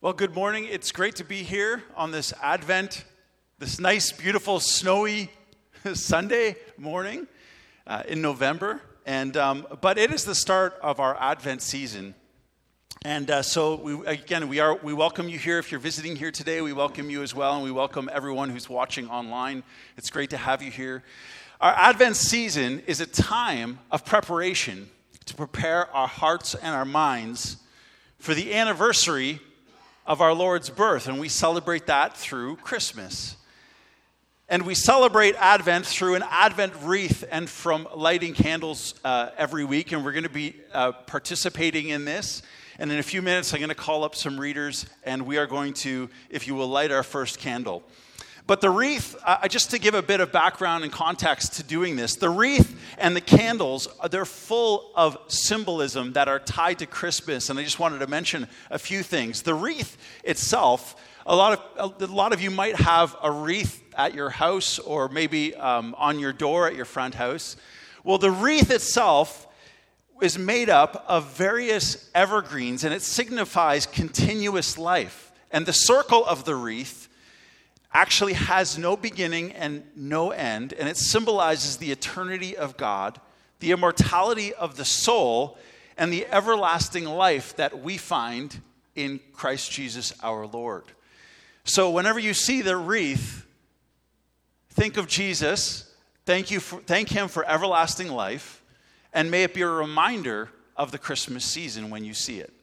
Well, good morning. It's great to be here on this Advent, this nice, beautiful, snowy Sunday morning in November. But it is the start of our Advent season. And so we welcome you here. If you're visiting here today, we welcome you as well. And we welcome everyone who's watching online. It's great to have you here. Our Advent season is a time of preparation to prepare our hearts and our minds for the anniversary of our Lord's birth, and we celebrate that through Christmas. And we celebrate Advent through an Advent wreath and from lighting candles every week, and we're going to be participating in this. And in a few minutes, I'm going to call up some readers, and we are going to, if you will, light our first candle. But the wreath, just to give a bit of background and context to doing this, the wreath and the candles, they're full of symbolism that are tied to Christmas. And I just wanted to mention a few things. The wreath itself, a lot of you might have a wreath at your house or maybe on your door at your front house. Well, the wreath itself is made up of various evergreens, and it signifies continuous life. And the circle of the wreath actually has no beginning and no end, and it symbolizes the eternity of God, the immortality of the soul, and the everlasting life that we find in Christ Jesus our Lord. So whenever you see the wreath, think of Jesus, thank him for everlasting life, and may it be a reminder of the Christmas season when you see it,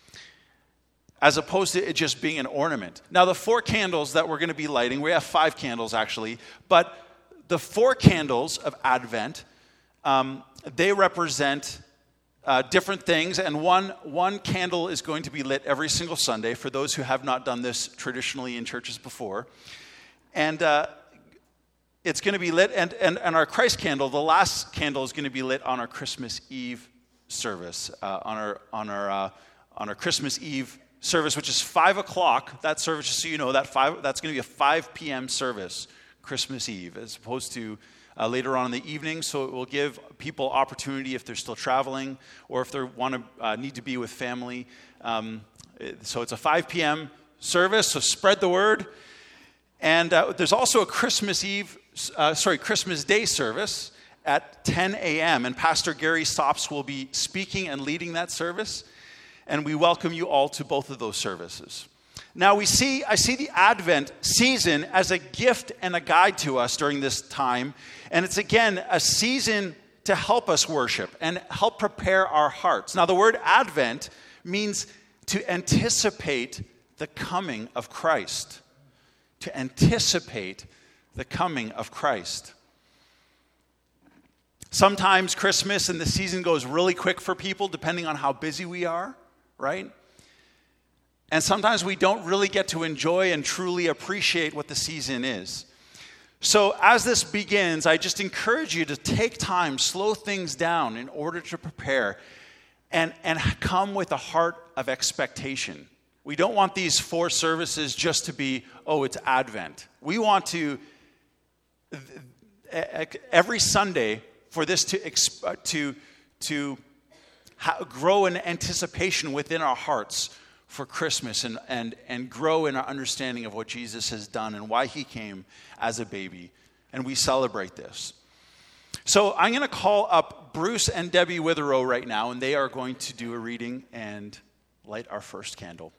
as opposed to it just being an ornament. Now, the 4 candles that we're going to be lighting, we have 5 candles actually, but the 4 candles of Advent, they represent different things, and one candle is going to be lit every single Sunday for those who have not done this traditionally in churches before. And it's going to be lit, and our Christ candle, the last candle, is going to be lit on our Christmas Eve service, on our Christmas Eve service, which is 5 o'clock. That service, just so you know, that's going to be a 5 p.m. service, Christmas Eve, as opposed to later on in the evening. So it will give people opportunity if they're still traveling or if they need to be with family. So it's a 5 p.m. service. So spread the word. And there's also a Christmas Day service at 10 a.m. And Pastor Gary Sops will be speaking and leading that service. And we welcome you all to both of those services. Now I see the Advent season as a gift and a guide to us during this time. And it's again a season to help us worship and help prepare our hearts. Now the word Advent means to anticipate the coming of Christ. To anticipate the coming of Christ. Sometimes Christmas and the season goes really quick for people depending on how busy we are. Right? And sometimes we don't really get to enjoy and truly appreciate what the season is. So as this begins, I just encourage you to take time, slow things down in order to prepare and come with a heart of expectation. We don't want these 4 services just to be, it's Advent. We want to, every Sunday, for this to grow in anticipation within our hearts for Christmas and grow in our understanding of what Jesus has done and why he came as a baby. And we celebrate this. So I'm going to call up Bruce and Debbie Witherow right now, and they are going to do a reading and light our first candle.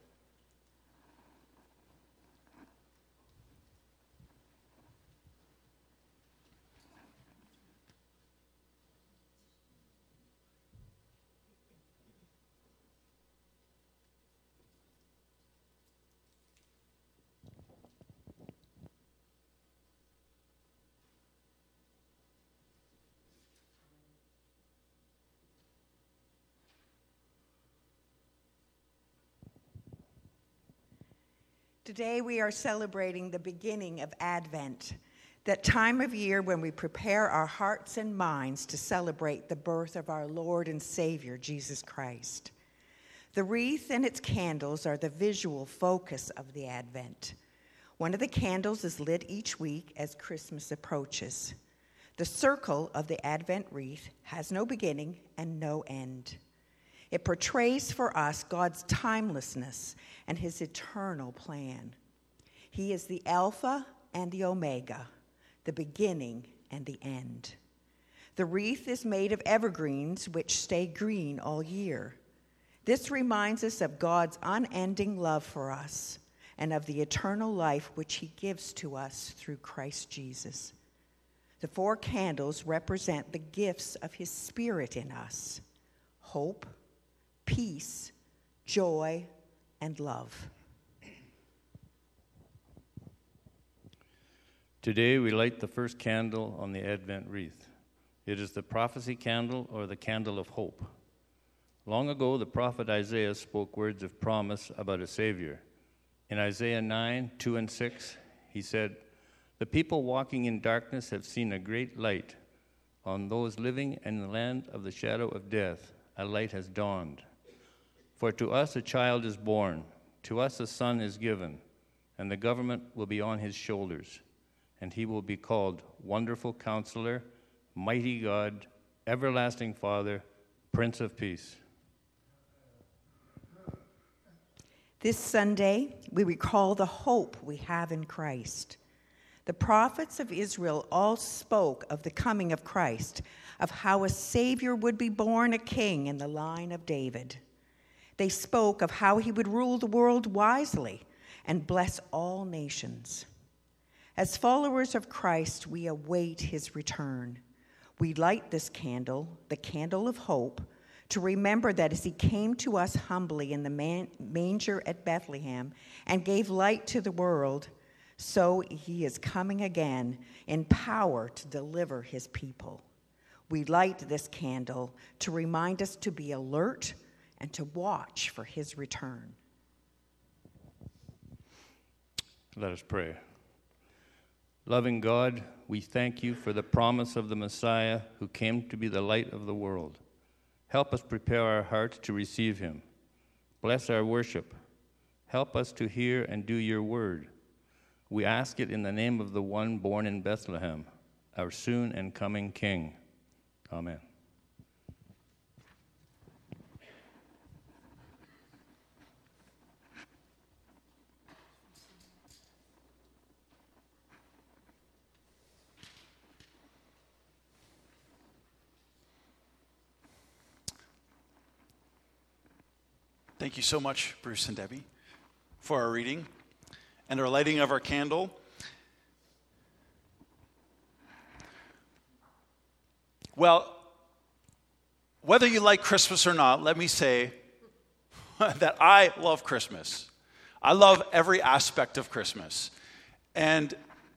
Today we are celebrating the beginning of Advent, that time of year when we prepare our hearts and minds to celebrate the birth of our Lord and Savior, Jesus Christ. The wreath and its candles are the visual focus of the Advent. One of the candles is lit each week as Christmas approaches. The circle of the Advent wreath has no beginning and no end. It portrays for us God's timelessness and his eternal plan. He is the Alpha and the Omega, the beginning and the end. The wreath is made of evergreens which stay green all year. This reminds us of God's unending love for us and of the eternal life which he gives to us through Christ Jesus. The 4 candles represent the gifts of his Spirit in us: hope, peace, joy, and love. Today we light the first candle on the Advent wreath. It is the prophecy candle, or the candle of hope. Long ago, the prophet Isaiah spoke words of promise about a Savior. In Isaiah 9:2 and 6, he said, "The people walking in darkness have seen a great light. On those living in the land of the shadow of death, a light has dawned. For to us a child is born, to us a son is given, and the government will be on his shoulders. And he will be called Wonderful Counselor, Mighty God, Everlasting Father, Prince of Peace." This Sunday, we recall the hope we have in Christ. The prophets of Israel all spoke of the coming of Christ, of how a Savior would be born, a king in the line of David. They spoke of how he would rule the world wisely and bless all nations. As followers of Christ, we await his return. We light this candle, the candle of hope, to remember that as he came to us humbly in the manger at Bethlehem and gave light to the world, so he is coming again in power to deliver his people. We light this candle to remind us to be alert and to watch for his return. Let us pray. Loving God, we thank you for the promise of the Messiah who came to be the light of the world. Help us prepare our hearts to receive him. Bless our worship. Help us to hear and do your word. We ask it in the name of the one born in Bethlehem, our soon and coming King. Amen. Thank you so much, Bruce and Debbie, for our reading and our lighting of our candle. Well, whether you like Christmas or not, let me say that I love Christmas. I love every aspect of Christmas. And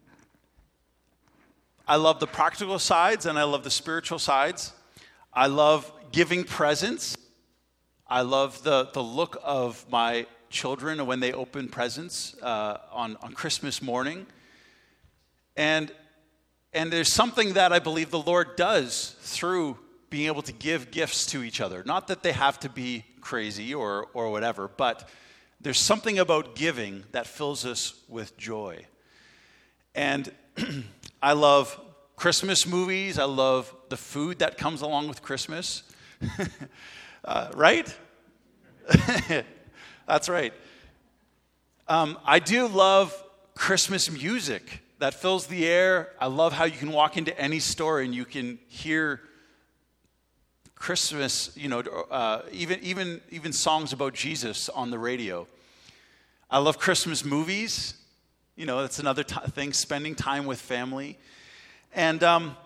I love the practical sides and I love the spiritual sides. I love giving presents. I love the look of my children when they open presents on Christmas morning. And there's something that I believe the Lord does through being able to give gifts to each other. Not that they have to be crazy or whatever, but there's something about giving that fills us with joy. And I love Christmas movies. I love the food that comes along with Christmas. Right? That's right. I do love Christmas music that fills the air. I love how you can walk into any store and you can hear Christmas, even songs about Jesus on the radio. I love Christmas movies. That's another thing, spending time with family. And,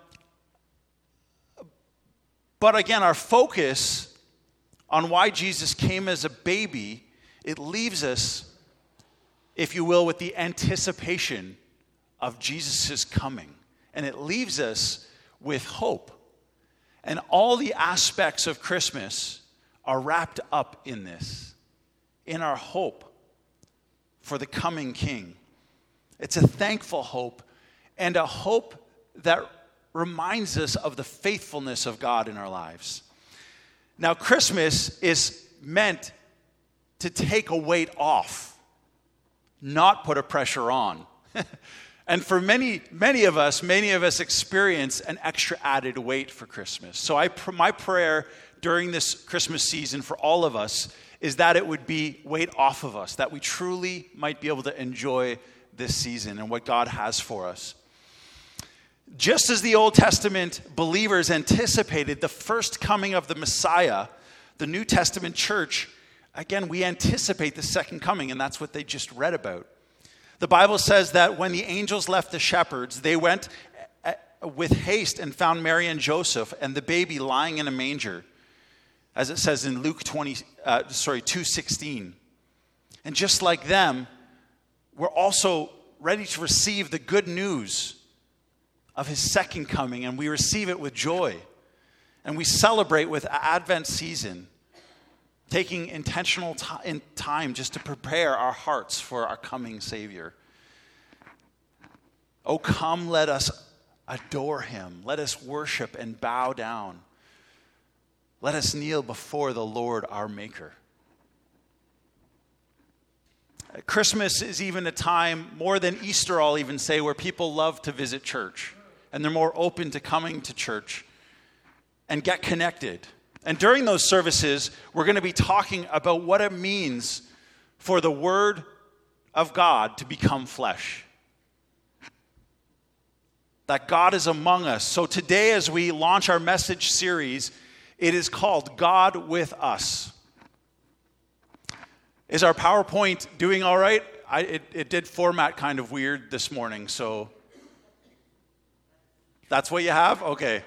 but again, our focus on why Jesus came as a baby, it leaves us, if you will, with the anticipation of Jesus' coming. And it leaves us with hope. And all the aspects of Christmas are wrapped up in this, in our hope for the coming King. It's a thankful hope, and a hope that reminds us of the faithfulness of God in our lives. Now, Christmas is meant to take a weight off, not put a pressure on. And for many of us experience an extra added weight for Christmas. So my prayer during this Christmas season for all of us is that it would be weight off of us, that we truly might be able to enjoy this season and what God has for us. Just as the Old Testament believers anticipated the first coming of the Messiah, the New Testament church, again, we anticipate the second coming, and that's what they just read about. The Bible says that when the angels left the shepherds, they went with haste and found Mary and Joseph and the baby lying in a manger, as it says in Luke 2:16. And just like them, we're also ready to receive the good news of his second coming, and we receive it with joy. And we celebrate with Advent season, taking intentional time just to prepare our hearts for our coming Savior. Oh, come, let us adore him. Let us worship and bow down. Let us kneel before the Lord our Maker. Christmas is even a time, more than Easter I'll even say, where people love to visit church. And they're more open to coming to church and get connected. And during those services, we're going to be talking about what it means for the Word of God to become flesh. That God is among us. So today, as we launch our message series, it is called God with Us. Is our PowerPoint doing all right? It did format kind of weird this morning, so that's what you have? Okay.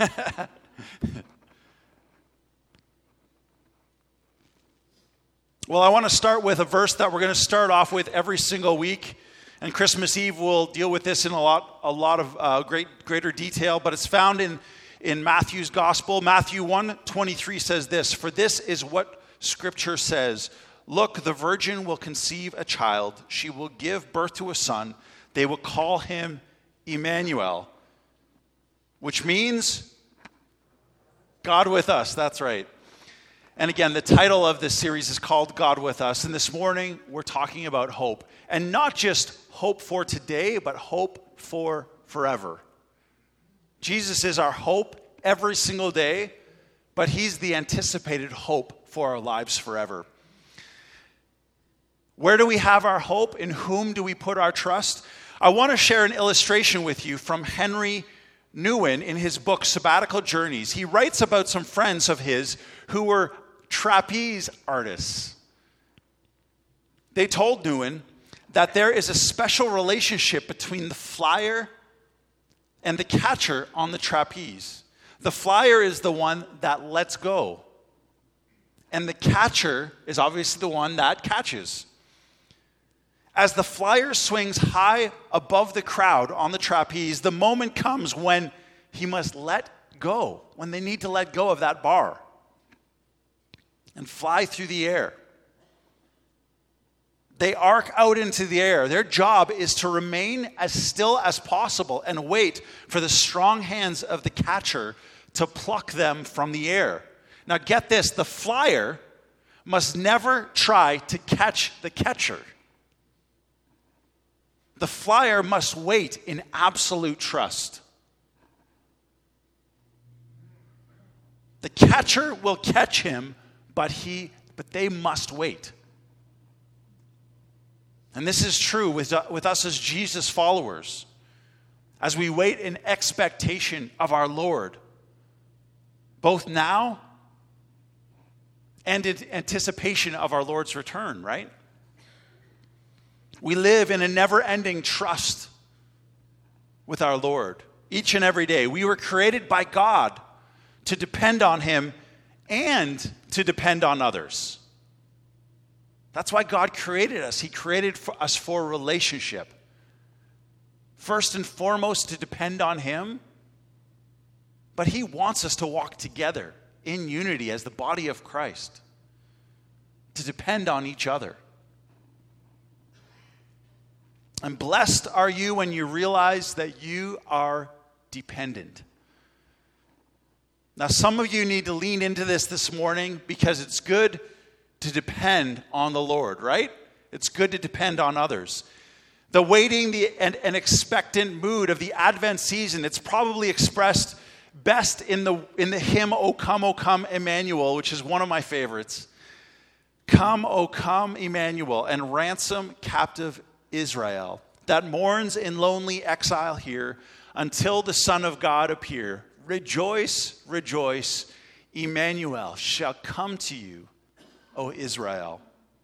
Well, I want to start with a verse that we're going to start off with every single week. And Christmas Eve, we'll deal with this in a lot of greater detail. But it's found in Matthew's Gospel. Matthew 1:23 says this, "For this is what Scripture says. Look, the virgin will conceive a child. She will give birth to a son. They will call him Emmanuel." Which means God with us. That's right. And again, the title of this series is called God with Us. And this morning, we're talking about hope. And not just hope for today, but hope for forever. Jesus is our hope every single day, but he's the anticipated hope for our lives forever. Where do we have our hope? In whom do we put our trust? I want to share an illustration with you from Henry Nouwen in his book, Sabbatical Journeys. He writes about some friends of his who were trapeze artists. They told Nouwen that there is a special relationship between the flyer and the catcher on the trapeze. The flyer is the one that lets go, and the catcher is obviously the one that catches. As the flyer swings high above the crowd on the trapeze, the moment comes when he must let go, when they need to let go of that bar and fly through the air. They arc out into the air. Their job is to remain as still as possible and wait for the strong hands of the catcher to pluck them from the air. Now get this, the flyer must never try to catch the catcher. The flyer must wait in absolute trust. The catcher will catch him, but they must wait. And this is true with us as Jesus followers, as we wait in expectation of our Lord, both now and in anticipation of our Lord's return, right? We live in a never-ending trust with our Lord each and every day. We were created by God to depend on him and to depend on others. That's why God created us. He created us for a relationship. First and foremost, to depend on him. But he wants us to walk together in unity as the body of Christ, to depend on each other. And blessed are you when you realize that you are dependent. Now, some of you need to lean into this morning because it's good to depend on the Lord, right? It's good to depend on others. The waiting and expectant mood of the Advent season, it's probably expressed best in the hymn, O Come, Emmanuel, which is one of my favorites. Come, O come, Emmanuel, and ransom captive Israel, that mourns in lonely exile here, until the Son of God appear. Rejoice, rejoice, Emmanuel shall come to you, O Israel.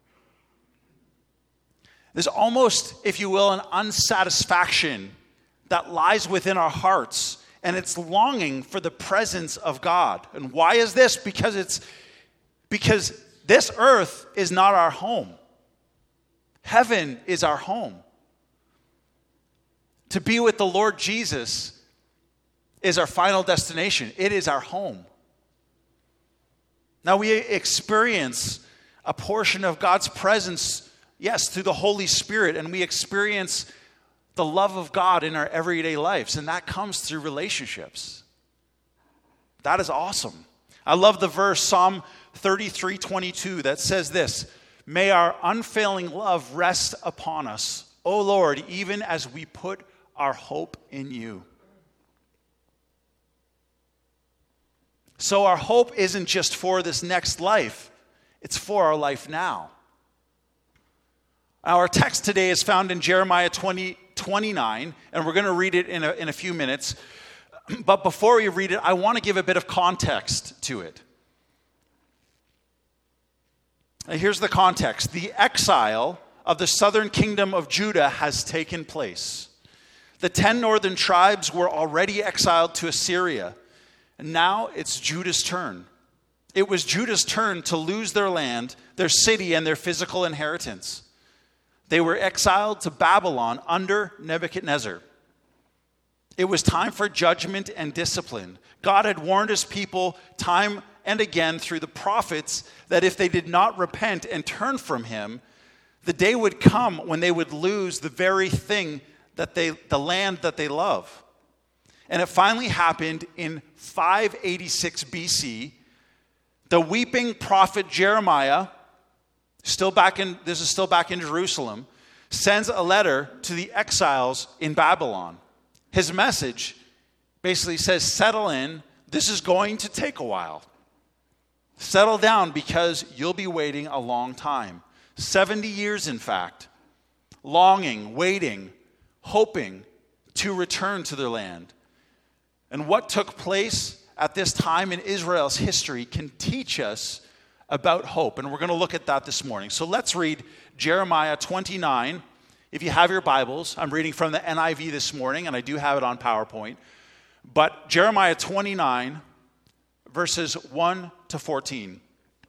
There's almost, if you will, an unsatisfaction that lies within our hearts, and it's longing for the presence of God. And why is this? Because this earth is not our home. Heaven is our home. To be with the Lord Jesus is our final destination. It is our home. Now we experience a portion of God's presence, yes, through the Holy Spirit, and we experience the love of God in our everyday lives, and that comes through relationships. That is awesome. I love the verse, Psalm 33:22, that says this, "May our unfailing love rest upon us, O Lord, even as we put our hope in you." So our hope isn't just for this next life, it's for our life now. Our text today is found in Jeremiah 29, and we're going to read it in a few minutes. But before we read it, I want to give a bit of context to it. Here's the context. The exile of the southern kingdom of Judah has taken place. The 10 northern tribes were already exiled to Assyria, and now it's Judah's turn. It was Judah's turn to lose their land, their city, and their physical inheritance. They were exiled to Babylon under Nebuchadnezzar. It was time for judgment and discipline. God had warned his people time and again through the prophets that if they did not repent and turn from him, the day would come when they would lose the very thing the land that they love. And it finally happened in 586 BC. The weeping prophet Jeremiah, this is still back in Jerusalem, sends a letter to the exiles in Babylon. His message basically says, settle in, this is going to take a while. Settle down because you'll be waiting a long time. 70 years, in fact. Longing, waiting, hoping to return to their land. And what took place at this time in Israel's history can teach us about hope. And we're going to look at that this morning. So let's read Jeremiah 29. If you have your Bibles, I'm reading from the NIV this morning, and I do have it on PowerPoint. But Jeremiah 29, verses 1 to 14.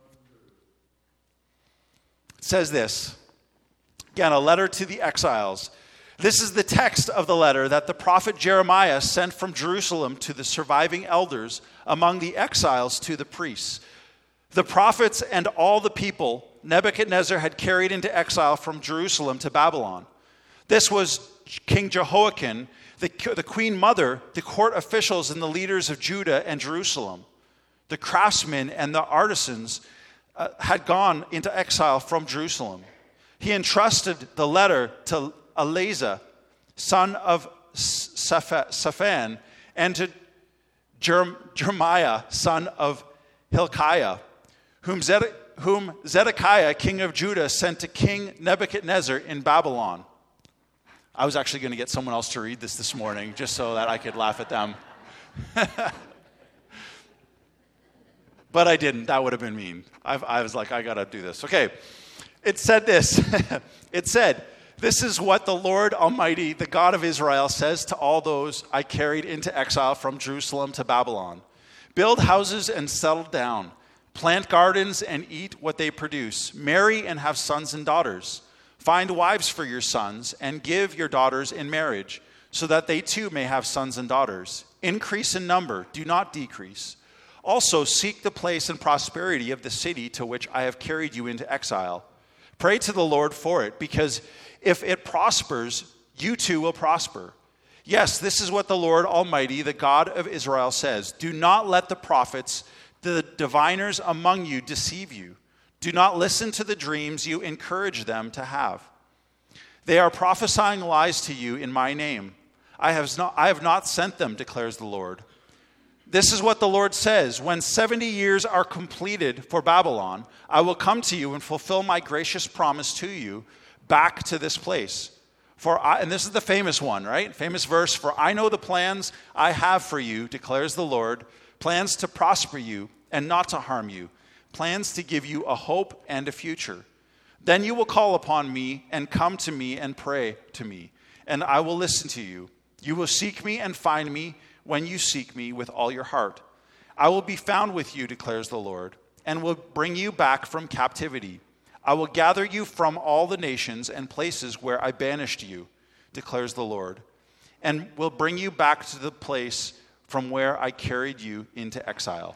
It says this. Again, a letter to the exiles. This is the text of the letter that the prophet Jeremiah sent from Jerusalem to the surviving elders among the exiles to the priests. The prophets and all the people Nebuchadnezzar had carried into exile from Jerusalem to Babylon. This was King Jehoiakim, the queen mother, the court officials, and the leaders of Judah and Jerusalem. The craftsmen and the artisans had gone into exile from Jerusalem. He entrusted the letter to Eleazar, son of Shaphan, and to Jeremiah, son of Hilkiah, whom Zedekiah, king of Judah, sent to King Nebuchadnezzar in Babylon. I was actually going to get someone else to read this morning, just so that I could laugh at them. But I didn't. That would have been mean. I was like, I got to do this. Okay. It said this. It said, "This is what the Lord Almighty, the God of Israel, says to all those I carried into exile from Jerusalem to Babylon. Build houses and settle down. Plant gardens and eat what they produce. Marry and have sons and daughters. Find wives for your sons and give your daughters in marriage, so that they too may have sons and daughters. Increase in number, do not decrease. Also seek the place and prosperity of the city to which I have carried you into exile. Pray to the Lord for it, because if it prospers, you too will prosper. Yes, this is what the Lord Almighty, the God of Israel, says. Do not let the prophets, the diviners among you, deceive you. Do not listen to the dreams you encourage them to have. They are prophesying lies to you in my name. I have not sent them, declares the Lord. This is what the Lord says. When 70 years are completed for Babylon, I will come to you and fulfill my gracious promise to you back to this place. And this is the famous one, right? Famous verse. For I know the plans I have for you, declares the Lord. Plans to prosper you and not to harm you. Plans to give you a hope and a future. Then you will call upon me and come to me and pray to me, and I will listen to you. You will seek me and find me when you seek me with all your heart. I will be found with you, declares the Lord, and will bring you back from captivity. I will gather you from all the nations and places where I banished you, declares the Lord, and will bring you back to the place from where I carried you into exile.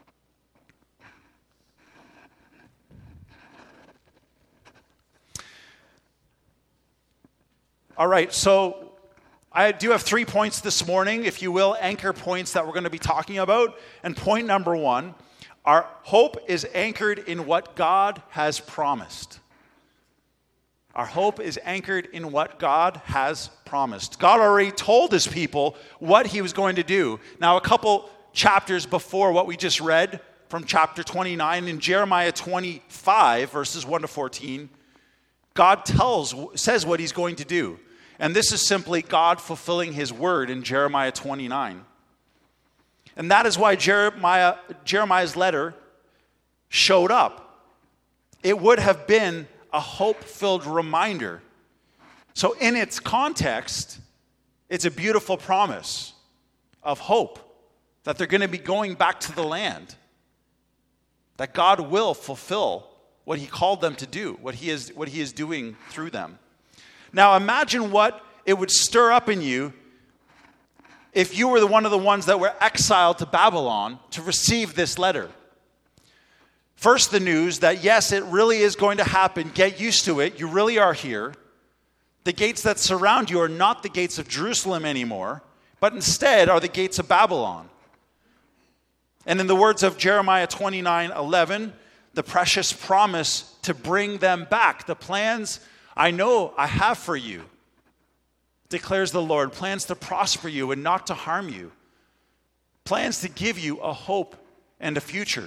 All right, so I do have 3 points this morning, if you will, anchor points that we're going to be talking about. And point number 1, our hope is anchored in what God has promised. Our hope is anchored in what God has promised. God already told his people what he was going to do. Now, a couple chapters before what we just read from chapter 29, in Jeremiah 25, verses 1 to 14, God says what he's going to do. And this is simply God fulfilling his word in Jeremiah 29. And that is why Jeremiah's letter showed up. It would have been a hope-filled reminder. So in its context, it's a beautiful promise of hope that they're going to be going back to the land, that God will fulfill what he called them to do, what he is doing through them. Now imagine what it would stir up in you if you were one of the ones that were exiled to Babylon to receive this letter. First, the news that yes, it really is going to happen. Get used to it. You really are here. The gates that surround you are not the gates of Jerusalem anymore, but instead are the gates of Babylon. And in the words of Jeremiah 29:11, the precious promise to bring them back, the plans I know I have for you, declares the Lord, plans to prosper you and not to harm you, plans to give you a hope and a future.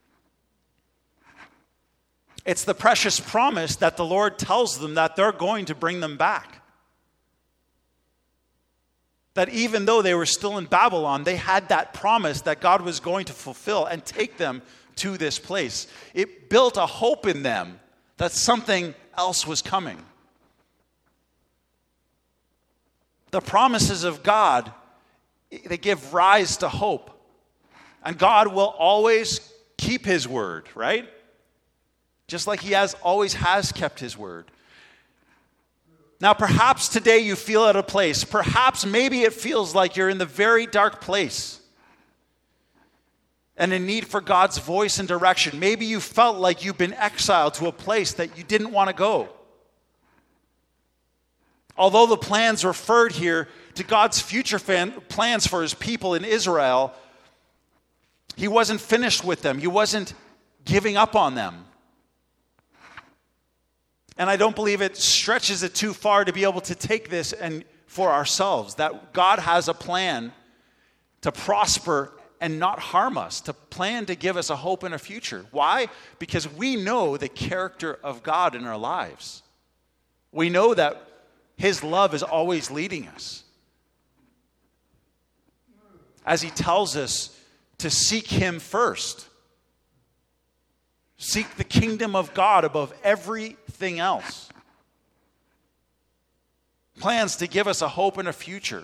It's the precious promise that the Lord tells them that they're going to bring them back. That even though they were still in Babylon, they had that promise that God was going to fulfill and take them to this place. It built a hope in them that something else was coming. The promises of God, they give rise to hope. And God will always keep his word, right? Just like he always has kept his word. Now, perhaps today you feel at a place. Perhaps maybe it feels like you're in the very dark place and in need for God's voice and direction. Maybe you felt like you've been exiled to a place that you didn't want to go. Although the plans referred here to God's future plans for his people in Israel, he wasn't finished with them. He wasn't giving up on them. And I don't believe it stretches it too far to be able to take this and for ourselves, that God has a plan to prosper and not harm us, to plan to give us a hope and a future. Why? Because we know the character of God in our lives. We know that his love is always leading us. As he tells us to seek him first. Seek the kingdom of God above everything else. Plans to give us a hope and a future.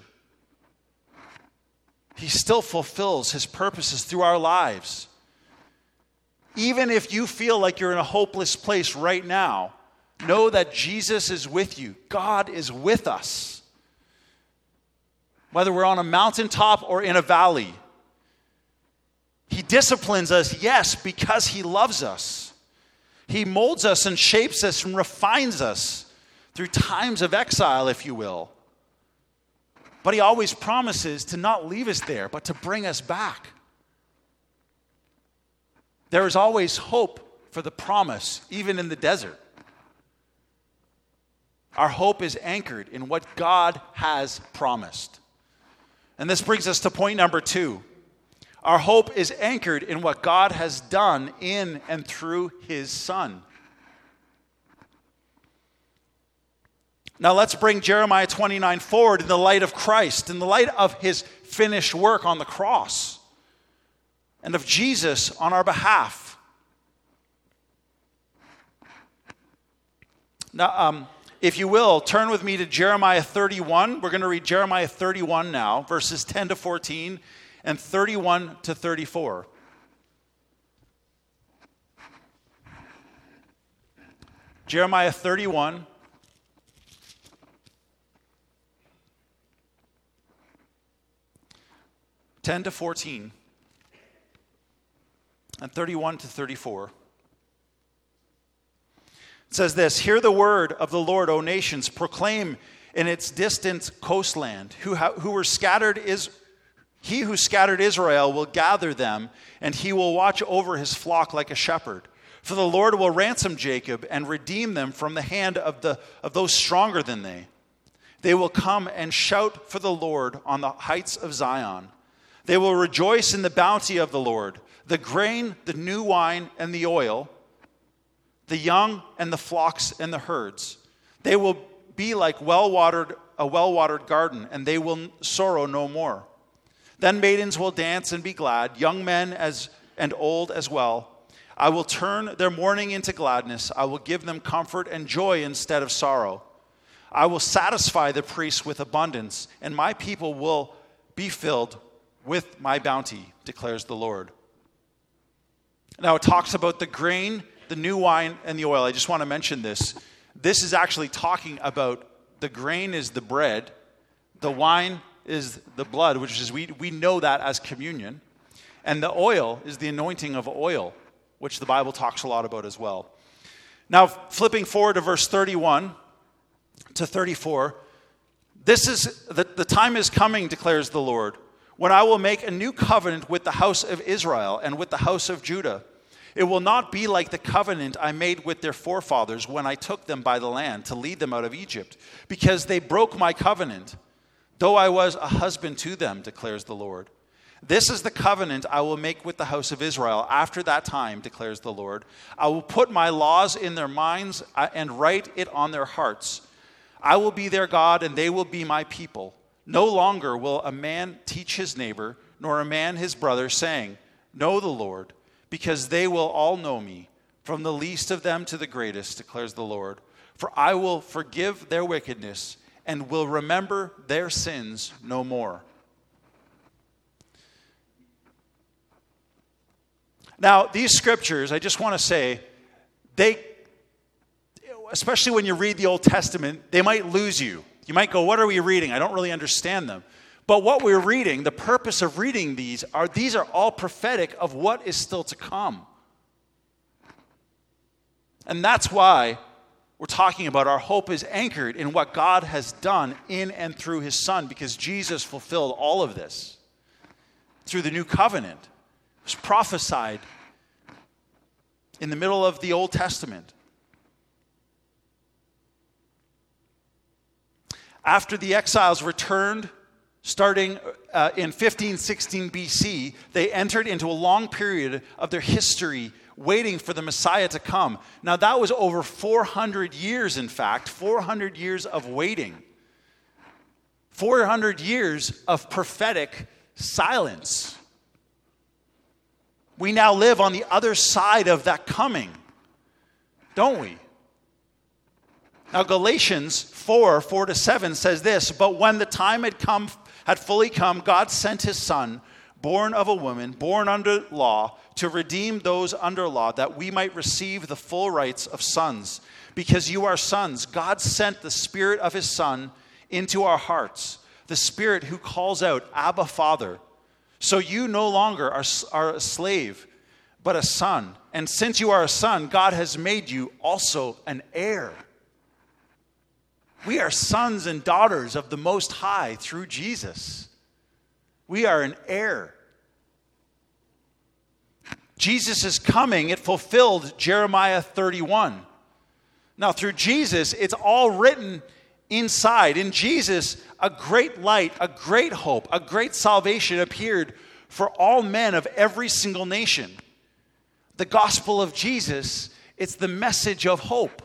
He still fulfills his purposes through our lives. Even if you feel like you're in a hopeless place right now, know that Jesus is with you. God is with us. Whether we're on a mountaintop or in a valley. He disciplines us, yes, because he loves us. He molds us and shapes us and refines us through times of exile, if you will. But he always promises to not leave us there, but to bring us back. There is always hope for the promise, even in the desert. Our hope is anchored in what God has promised. And this brings us to point number 2. Our hope is anchored in what God has done in and through his Son. Now let's bring Jeremiah 29 forward in the light of Christ, in the light of his finished work on the cross, and of Jesus on our behalf. Now, if you will, turn with me to Jeremiah 31. We're going to read Jeremiah 31 now, verses 10 to 14 and 31 to 34. Jeremiah 31. (10 to 14) and 31 to 34. It says this: "Hear the word of the Lord, O nations. Proclaim in its distant coastland. He who scattered Israel will gather them, and he will watch over his flock like a shepherd. For the Lord will ransom Jacob and redeem them from the hand of those stronger than they. They will come and shout for the Lord on the heights of Zion. They will rejoice in the bounty of the Lord, the grain, the new wine, and the oil, the young and the flocks and the herds. They will be like a well-watered garden, and they will sorrow no more. Then maidens will dance and be glad, young men and old as well. I will turn their mourning into gladness. I will give them comfort and joy instead of sorrow. I will satisfy the priests with abundance, and my people will be filled with my bounty, declares the Lord." Now it talks about the grain, the new wine, and the oil. I just want to mention this. This is actually talking about the grain is the bread, the wine is the blood, which is, we know that as communion, and the oil is the anointing of oil, which the Bible talks a lot about as well. Now, flipping forward to verse 31 to 34, this is the time is coming, declares the Lord, when I will make a new covenant with the house of Israel and with the house of Judah. It will not be like the covenant I made with their forefathers when I took them by the land to lead them out of Egypt, because they broke my covenant, though I was a husband to them, declares the Lord. This is the covenant I will make with the house of Israel after that time, declares the Lord. I will put my laws in their minds and write it on their hearts. I will be their God, and they will be my people. No longer will a man teach his neighbor, nor a man his brother, saying, 'Know the Lord,' because they will all know me, from the least of them to the greatest, declares the Lord. For I will forgive their wickedness and will remember their sins no more." Now, these scriptures, I just want to say, especially when you read the Old Testament, they might lose you. You might go, what are we reading? I don't really understand them. But what we're reading, the purpose of reading these are all prophetic of what is still to come. And that's why we're talking about our hope is anchored in what God has done in and through his Son, because Jesus fulfilled all of this through the new covenant. It was prophesied in the middle of the Old Testament. After the exiles returned, starting in 1516 BC, they entered into a long period of their history waiting for the Messiah to come. Now that was over 400 years, in fact, 400 years of waiting. 400 years of prophetic silence. We now live on the other side of that coming, don't we? Now, Galatians 4:4-7 says this: "But when the time had fully come, God sent his Son, born of a woman, born under law, to redeem those under law, that we might receive the full rights of sons. Because you are sons, God sent the Spirit of his Son into our hearts, the Spirit who calls out, 'Abba, Father.' So you no longer are a slave, but a son. And since you are a son, God has made you also an heir." We are sons and daughters of the Most High through Jesus. We are an heir. Jesus is coming. It fulfilled Jeremiah 31. Now, through Jesus, it's all written inside. In Jesus, a great light, a great hope, a great salvation appeared for all men of every single nation. The gospel of Jesus, it's the message of hope.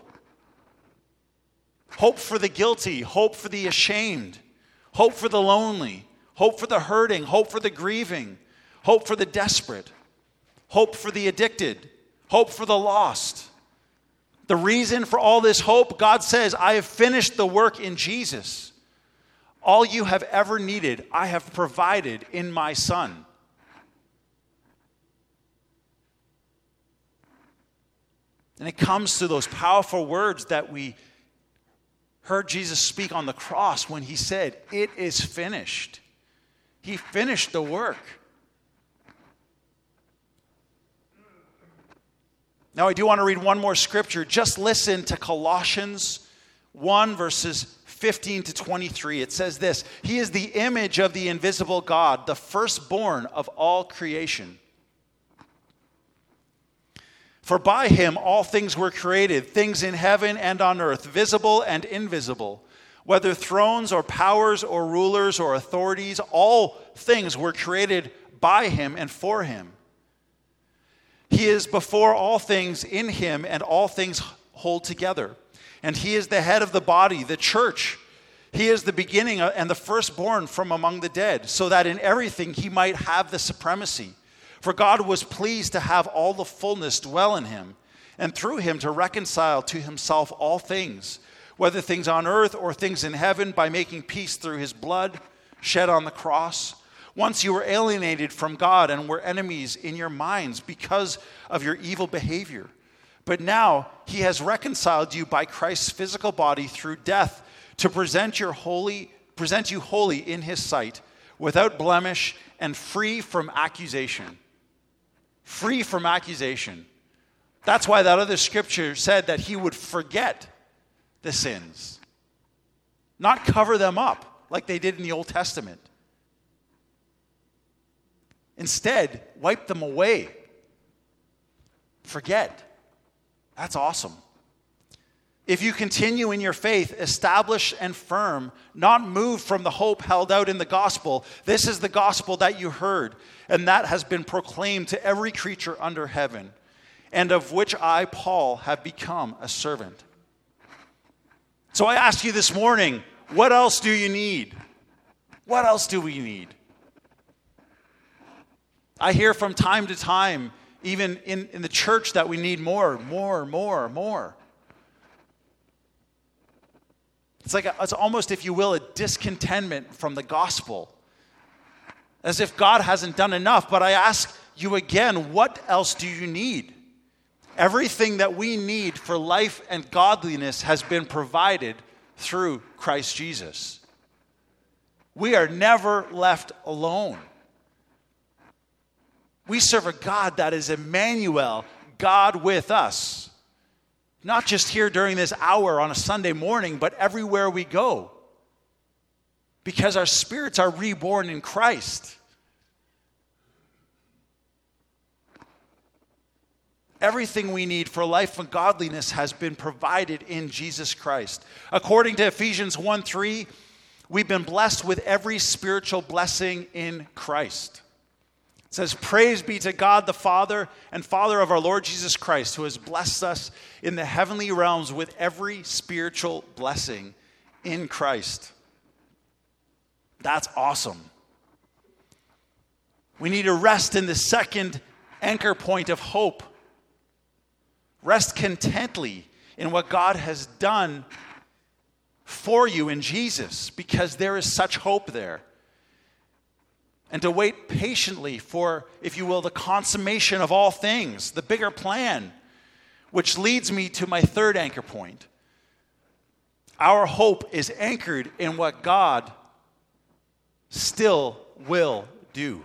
Hope for the guilty, hope for the ashamed, hope for the lonely, hope for the hurting, hope for the grieving, hope for the desperate, hope for the addicted, hope for the lost. The reason for all this hope, God says, I have finished the work in Jesus. All you have ever needed, I have provided in my Son. And it comes to those powerful words that we heard Jesus speak on the cross when he said, it is finished. He finished the work. Now I do want to read one more scripture. Just listen to Colossians 1 verses 15 to 23. It says this, He is the image of the invisible God, the firstborn of all creation. For by him all things were created, things in heaven and on earth, visible and invisible. Whether thrones or powers or rulers or authorities, all things were created by him and for him. He is before all things, in him, and all things hold together. And he is the head of the body, the church. He is the beginning and the firstborn from among the dead, so that in everything he might have the supremacy. For God was pleased to have all the fullness dwell in him, and through him to reconcile to himself all things, whether things on earth or things in heaven, by making peace through his blood shed on the cross. Once you were alienated from God and were enemies in your minds because of your evil behavior. But now he has reconciled you by Christ's physical body through death to present you holy in his sight, without blemish and free from accusation. Free from accusation. That's why that other scripture said that he would forget the sins. Not cover them up like they did in the Old Testament. Instead, wipe them away. Forget. That's awesome. If you continue in your faith, established and firm, not moved from the hope held out in the gospel, this is the gospel that you heard, and that has been proclaimed to every creature under heaven, and of which I, Paul, have become a servant. So I ask you this morning, what else do you need? What else do we need? I hear from time to time, even in the church, that we need more. It's almost, if you will, a discontentment from the gospel. As if God hasn't done enough. But I ask you again, what else do you need? Everything that we need for life and godliness has been provided through Christ Jesus. We are never left alone. We serve a God that is Emmanuel, God with us. Not just here during this hour on a Sunday morning, but everywhere we go. Because our spirits are reborn in Christ. Everything we need for life and godliness has been provided in Jesus Christ. According to Ephesians 1:3, we've been blessed with every spiritual blessing in Christ. It says, praise be to God the Father and Father of our Lord Jesus Christ, who has blessed us in the heavenly realms with every spiritual blessing in Christ. That's awesome. We need to rest in the second anchor point of hope. Rest contently in what God has done for you in Jesus, because there is such hope there. And to wait patiently for, if you will, the consummation of all things, the bigger plan, which leads me to my third anchor point. Our hope is anchored in what God still will do.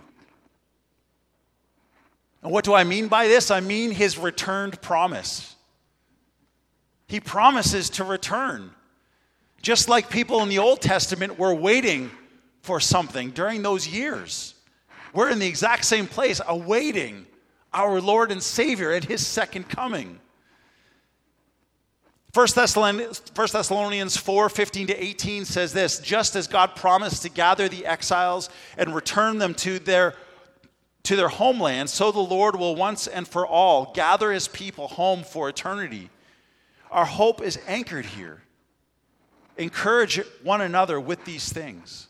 And what do I mean by this? I mean his returned promise. He promises to return. Just like people in the Old Testament were waiting for something during those years. We're in the exact same place, awaiting our Lord and Savior at his second coming. 1 Thessalonians 4:15-18 says this, just as God promised to gather the exiles and return them to their homeland, so the Lord will once and for all gather his people home for eternity. Our hope is anchored here. Encourage one another with these things.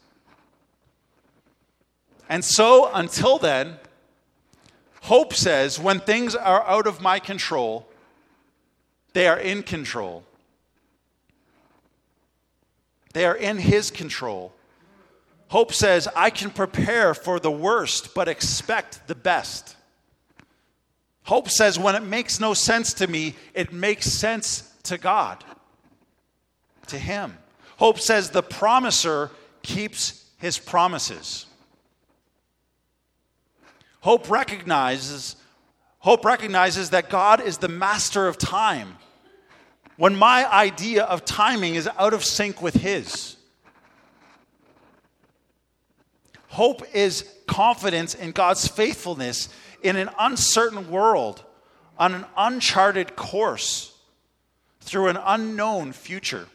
And so, until then, hope says, when things are out of my control, they are in control. They are in his control. Hope says, I can prepare for the worst, but expect the best. Hope says, when it makes no sense to me, it makes sense to God, to him. Hope says, the promiser keeps his promises. Hope recognizes that God is the master of time when my idea of timing is out of sync with his. Hope is confidence in God's faithfulness in an uncertain world, on an uncharted course, through an unknown future.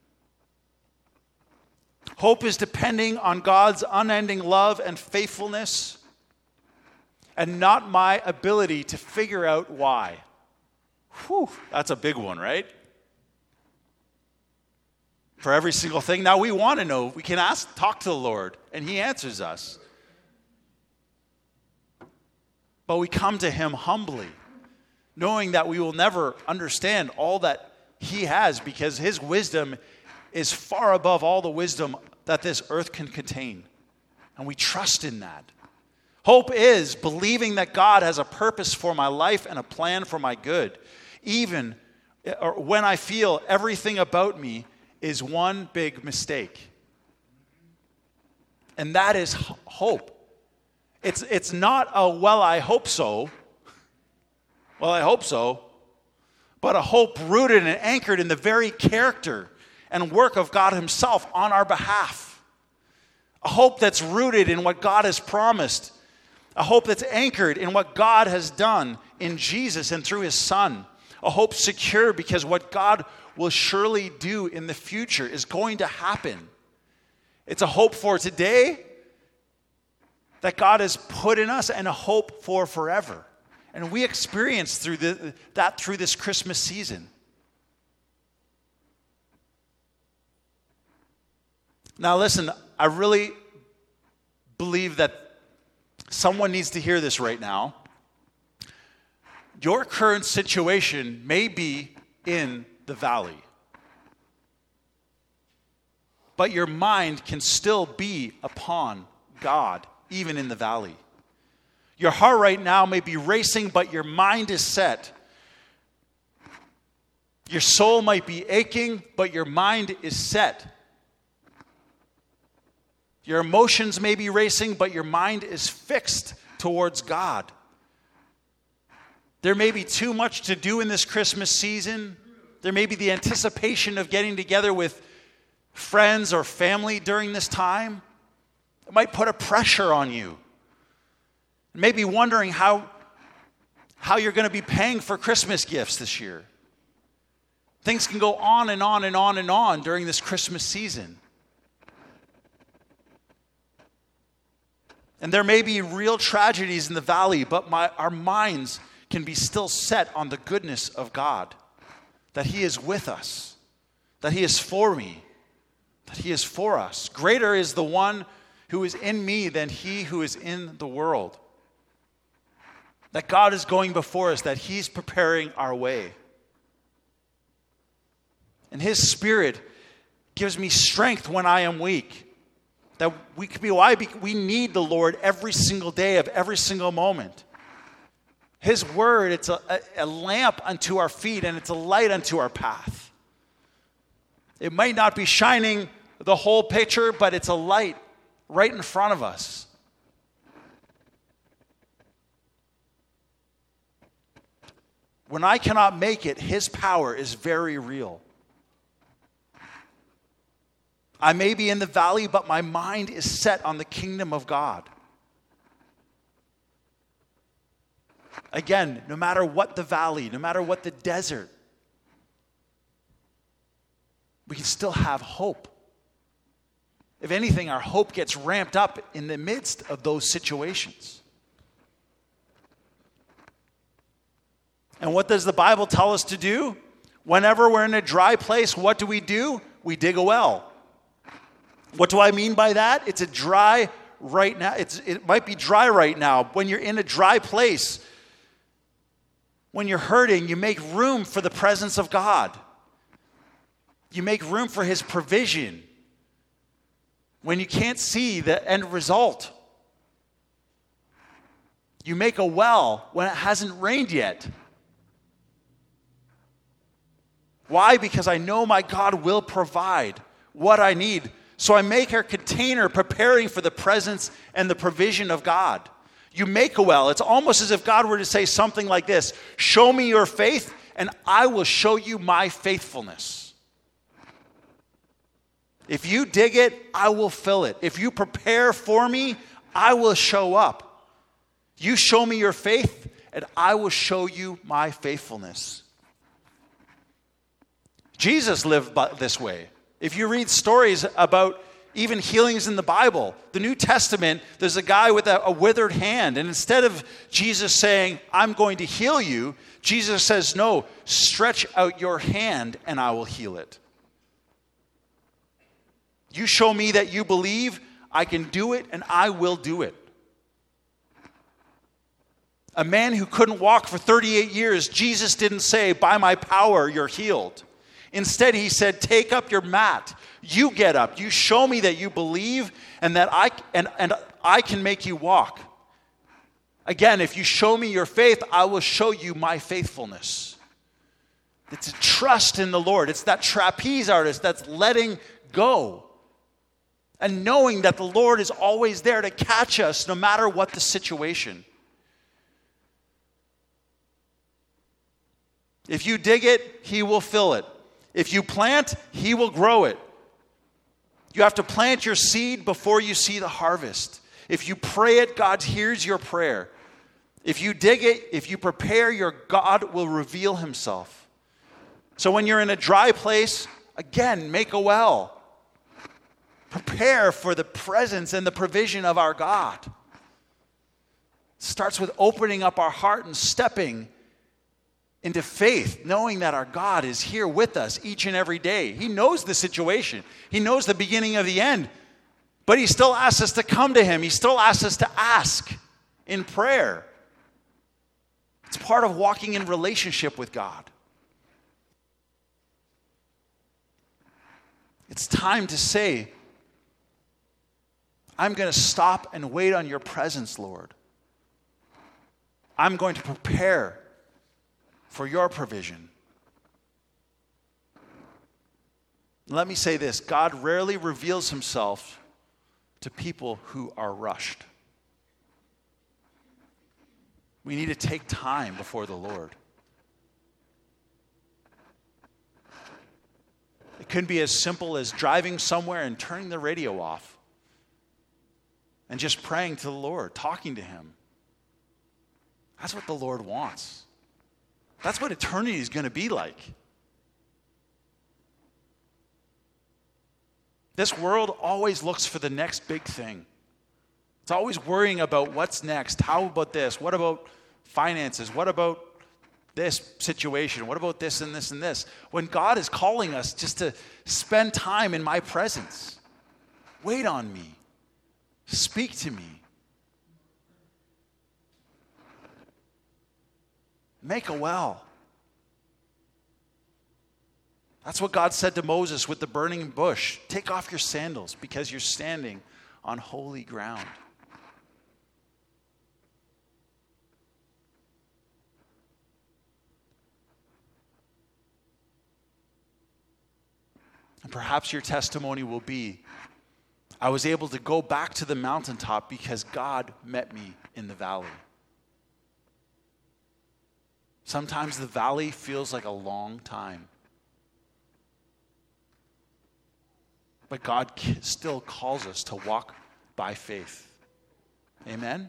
Hope is depending on God's unending love and faithfulness, and not my ability to figure out why. Whew, that's a big one, right? For every single thing. Now we want to know. We can talk to the Lord, and he answers us. But we come to him humbly, knowing that we will never understand all that he has, because his wisdom is far above all the wisdom that this earth can contain. And we trust in that. Hope is believing that God has a purpose for my life and a plan for my good, even when I feel everything about me is one big mistake. And that is hope. It's not a, well, I hope so. Well, I hope so. But a hope rooted and anchored in the very character and work of God himself on our behalf. A hope that's rooted in what God has promised. A hope that's anchored in what God has done in Jesus and through his Son. A hope secure because what God will surely do in the future is going to happen. It's a hope for today that God has put in us, and a hope for forever. And we experience through this Christmas season. Now listen, I really believe that someone needs to hear this right now. Your current situation may be in the valley, but your mind can still be upon God, even in the valley. Your heart right now may be racing, but your mind is set. Your soul might be aching, but your mind is set. Your emotions may be racing, but your mind is fixed towards God. There may be too much to do in this Christmas season. There may be the anticipation of getting together with friends or family during this time. It might put a pressure on you. Maybe wondering how you're going to be paying for Christmas gifts this year. Things can go on and on and on and on during this Christmas season. And there may be real tragedies in the valley, but our minds can be still set on the goodness of God. That he is with us. That he is for me. That he is for us. Greater is the one who is in me than he who is in the world. That God is going before us, that he's preparing our way. And his Spirit gives me strength when I am weak. That we need the Lord every single day of every single moment. His word, it's a lamp unto our feet and it's a light unto our path. It might not be shining the whole picture, but it's a light right in front of us. When I cannot make it, his power is very real. I may be in the valley, but my mind is set on the kingdom of God. Again, no matter what the valley, no matter what the desert, we can still have hope. If anything, our hope gets ramped up in the midst of those situations. And what does the Bible tell us to do? Whenever we're in a dry place, what do? We dig a well. What do I mean by that? It's a dry right now. It might be dry right now. When you're in a dry place, when you're hurting, you make room for the presence of God. You make room for His provision. When you can't see the end result, you make a well when it hasn't rained yet. Why? Because I know my God will provide what I need. So I make a container preparing for the presence and the provision of God. You make a well. It's almost as if God were to say something like this: show me your faith and I will show you my faithfulness. If you dig it, I will fill it. If you prepare for me, I will show up. You show me your faith, and I will show you my faithfulness. Jesus lived this way. If you read stories about even healings in the Bible, the New Testament, there's a guy with a withered hand. And instead of Jesus saying, I'm going to heal you, Jesus says, no, stretch out your hand and I will heal it. You show me that you believe, I can do it, and I will do it. A man who couldn't walk for 38 years, Jesus didn't say, by my power, you're healed. Instead, he said, take up your mat. You get up. You show me that you believe and that I can make you walk. Again, if you show me your faith, I will show you my faithfulness. It's a trust in the Lord. It's that trapeze artist that's letting go. And knowing that the Lord is always there to catch us no matter what the situation. If you dig it, He will fill it. If you plant, He will grow it. You have to plant your seed before you see the harvest. If you pray it, God hears your prayer. If you dig it, if you prepare, your God will reveal Himself. So when you're in a dry place, again, make a well. Prepare for the presence and the provision of our God. It starts with opening up our heart and stepping into faith, knowing that our God is here with us each and every day. He knows the situation. He knows the beginning of the end. But He still asks us to come to Him. He still asks us to ask in prayer. It's part of walking in relationship with God. It's time to say, I'm going to stop and wait on your presence, Lord. I'm going to prepare for your provision. Let me say this: God rarely reveals Himself to people who are rushed. We need to take time before the Lord. It could be as simple as driving somewhere and turning the radio off. And just praying to the Lord, talking to Him. That's what the Lord wants. That's what eternity is going to be like. This world always looks for the next big thing. It's always worrying about what's next. How about this? What about finances? What about this situation? What about this and this and this? When God is calling us just to spend time in my presence. Wait on me. Speak to me. Make a well. That's what God said to Moses with the burning bush. Take off your sandals because you're standing on holy ground. And perhaps your testimony will be, I was able to go back to the mountaintop because God met me in the valley. Sometimes the valley feels like a long time. But God still calls us to walk by faith. Amen?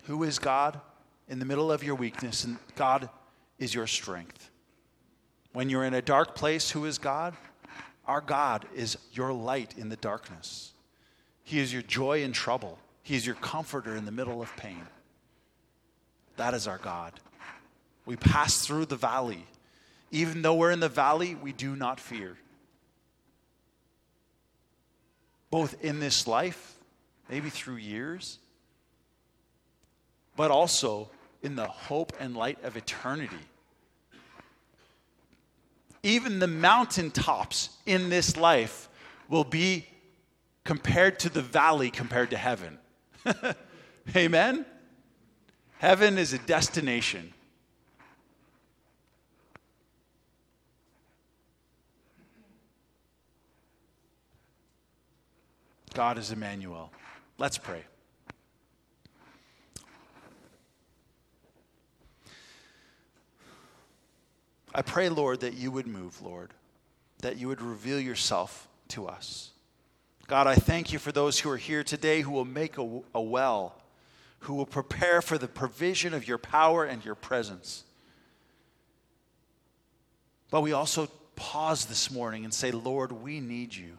Who is God? In the middle of your weakness, and God is your strength. When you're in a dark place, who is God? Our God is your light in the darkness. He is your joy in trouble. He is your comforter in the middle of pain. That is our God. We pass through the valley. Even though we're in the valley, we do not fear. Both in this life, maybe through years, but also in the hope and light of eternity. Even the mountaintops in this life will be compared to the valley compared to heaven. Amen? Heaven is a destination. God is Emmanuel. Let's pray. I pray, Lord, that you would move, Lord, that you would reveal yourself to us. God, I thank you for those who are here today who will make a well, who will prepare for the provision of your power and your presence. But we also pause this morning and say, Lord, we need you.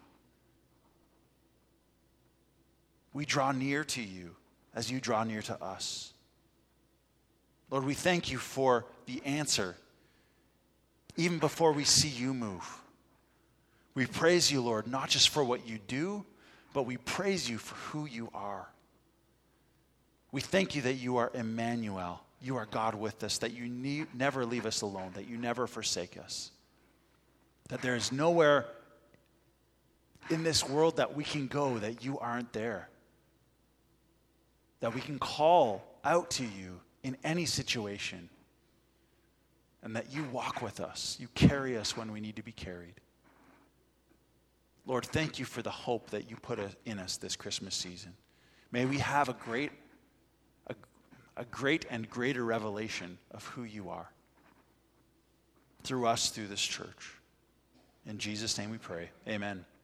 We draw near to you as you draw near to us. Lord, we thank you for the answer even before we see you move. We praise you, Lord, not just for what you do, but we praise you for who you are. We thank you that you are Emmanuel. You are God with us, that you never leave us alone, that you never forsake us. That there is nowhere in this world that we can go that you aren't there. That we can call out to you in any situation. And that you walk with us. You carry us when we need to be carried. Lord, thank you for the hope that you put in us this Christmas season. May we have a great and greater revelation of who you are through us, through this church. In Jesus' name we pray. Amen.